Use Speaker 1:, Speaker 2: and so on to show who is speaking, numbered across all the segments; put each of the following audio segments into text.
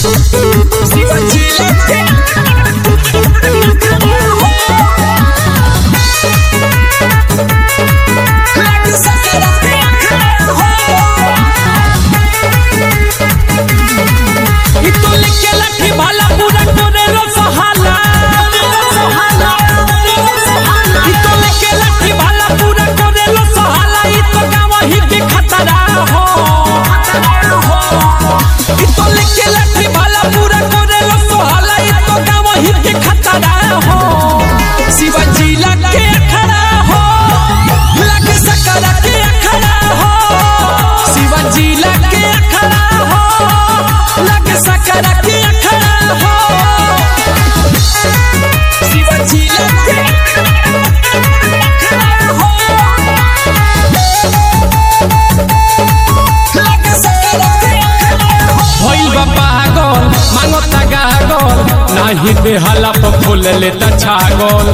Speaker 1: नाही बेहाला खोल लेता छागल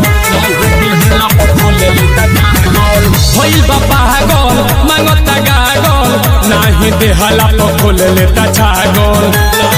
Speaker 1: भइल बा पागल मांगता गागल नाही बेहाला खोल लेता छागल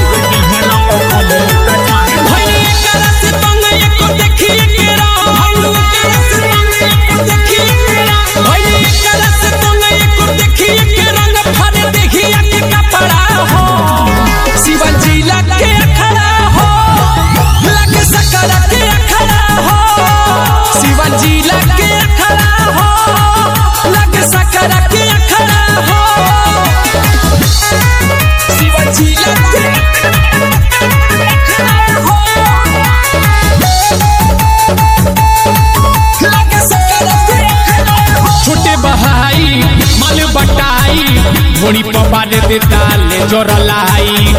Speaker 1: घोड़ी पपाने दे ताले जोरलाई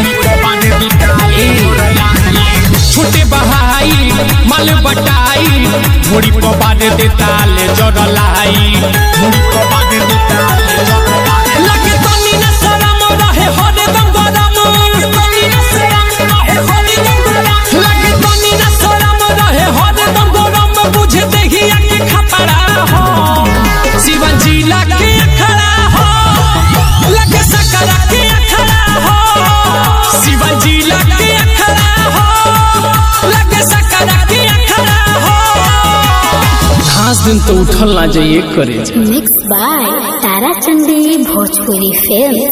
Speaker 1: छोटे बहाई माल बटाई घोड़ी पपाने दे ताले जोरलाई लगे तनी न शरम रहे हरदम गरम लगे तनी न शरम रहे हरदम गरम बुझे देहिया के खपड़ा हो शिवन जी लगे खड़ा हो लगे सकरा के खड़ा हो शिवजी लगे खड़ा हो लगे सकरा के खड़ा हो 10 दिन तो उठल ना जाइए करे।
Speaker 2: Mix by Tara Chandi Bhojpuri film.